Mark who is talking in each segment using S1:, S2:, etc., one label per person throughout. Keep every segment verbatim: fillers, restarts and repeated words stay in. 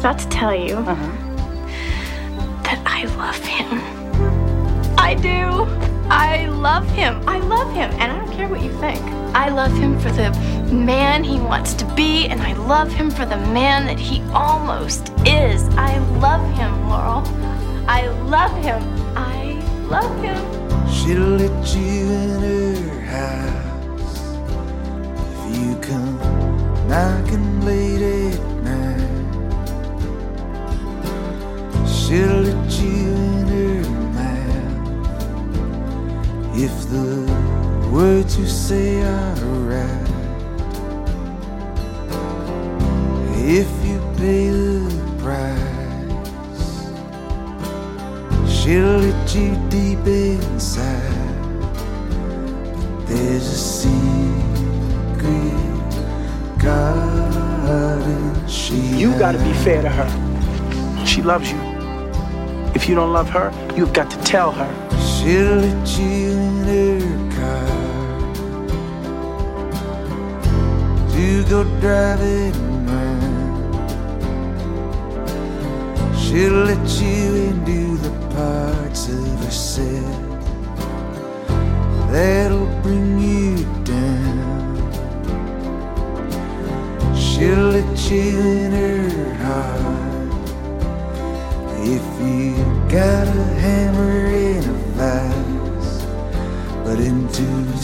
S1: about to tell you
S2: Uh-huh.
S1: that I love him. I do. I love him. I love him. And I don't care what you think. I love him for the man he wants to be, and I love him for the man that he almost is. I love him, Laurel. I love him. I love him.
S3: She'll let you in her house if you come knocking late at night. She'll let you in her mouth if the words you say are right. If you pay the price, she'll let you deep inside. But there's a secret garden she
S2: You gotta be fair to her. She loves you. If you don't love her, you've got to tell her.
S3: She'll let you in her car to go driving around. She'll let you into the parts of herself that'll bring you down. She'll let you in her heart if you got a hammer in a vise, but into the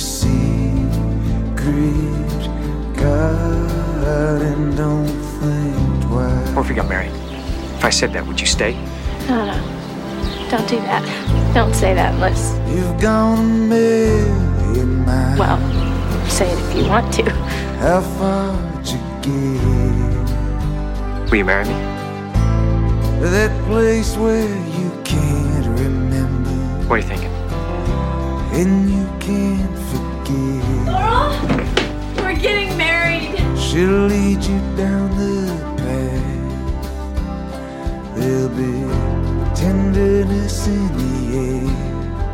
S3: secret garden, don't think twice.
S4: What if we got married? If I said that, would you stay?
S1: No, no. Don't do that. Don't say that unless,
S3: You've gone a million miles.
S1: well, say it if you want to.
S3: How far'd you get?
S4: Will you marry me?
S3: That place where you can't remember
S4: What are you thinking?
S3: and you can't forget.
S1: Laurel, we're getting married.
S3: She'll lead you down the path. There'll be tenderness in the air.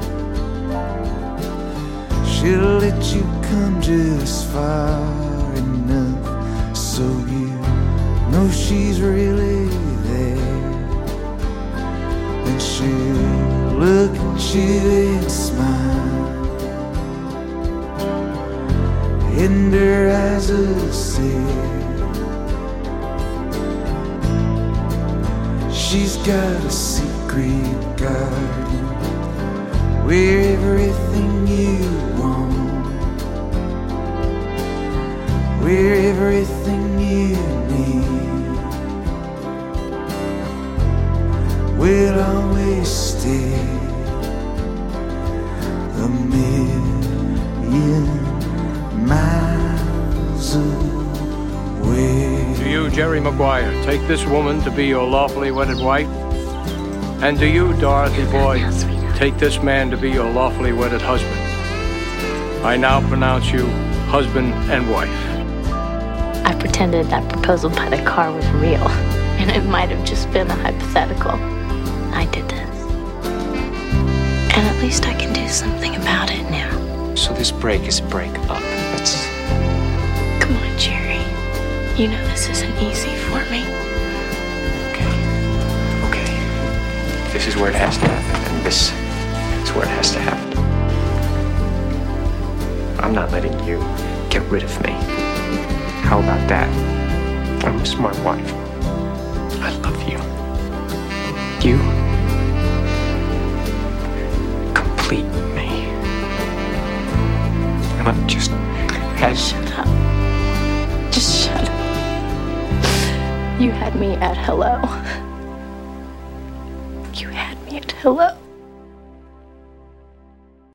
S3: She'll let you come just far enough so you know she's really there. Then she'll look at you and smile, and her eyes will say she's got a secret garden where everything you want, where everything you need will always stay a million miles away.
S5: Do you, Jerry Maguire, take this woman to be your lawfully wedded wife? And do you, Dorothy Boyd, take this man to be your lawfully wedded husband? I now pronounce you husband and wife.
S1: I pretended that proposal by the car was real, and it might have just been a hypothetical. I did this. And at least I can do something about it now.
S4: So this break is a break up. That's...
S1: Come on, Jerry. You know this isn't easy for me.
S4: okay. Okay. This is where it has to happen, and this is where it has to happen. I'm not letting you get rid of me. How about that? I'm a smart wife. I love you. You complete me. And I'm just as
S1: Shut up. Just shut up. You had me at hello. You had me at hello.